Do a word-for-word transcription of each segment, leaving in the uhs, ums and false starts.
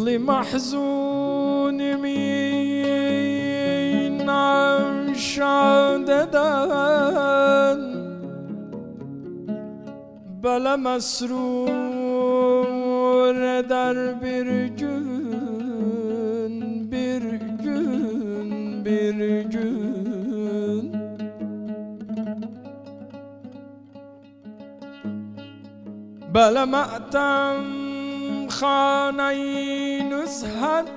طفل محزون می نشانددن بله مسرور در bir gün bir gün bir gün بله مأتم خانه نزهت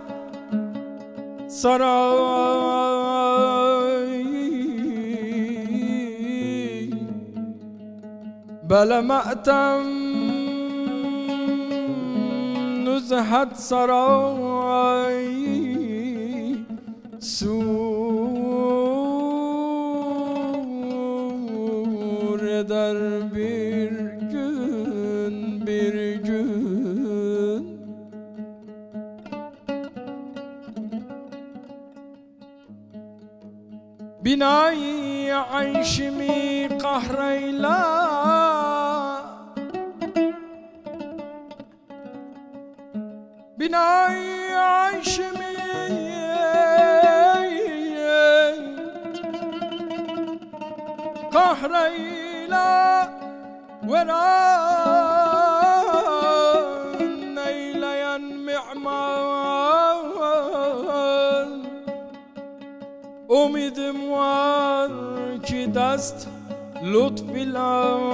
سرای بله مأتم نزهت سرای سور در bir gün bir gün binayı ayşimi kahreyla binayı ayşimi kahreyla veran eyleyen mi'mal umidim var ki dest lütfila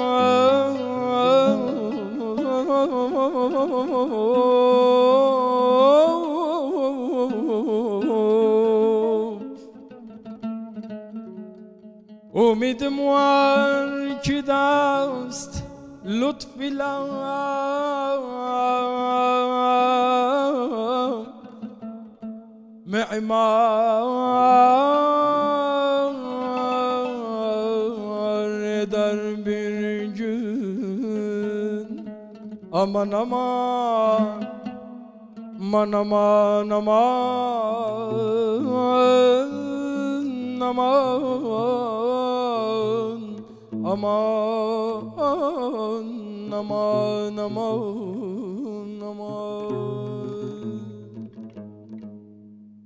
umidim var ki dest lütfila mi'mar eder bir gün aman aman aman aman aman aman aman aman aman